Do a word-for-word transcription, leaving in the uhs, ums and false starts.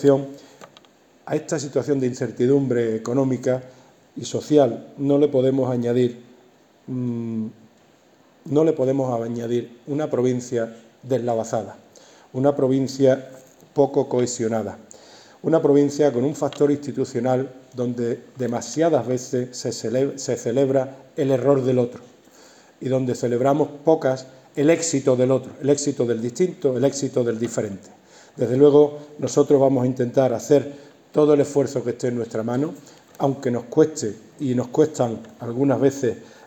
A esta situación de incertidumbre económica y social no le podemos añadir, mmm, no le podemos añadir una provincia deslavazada, una provincia poco cohesionada, una provincia con un factor institucional donde demasiadas veces se celebra, se celebra el error del otro y donde celebramos pocas el éxito del otro, el éxito del distinto, el éxito del diferente. Desde luego, nosotros vamos a intentar hacer todo el esfuerzo que esté en nuestra mano, aunque nos cueste y nos cuestan algunas veces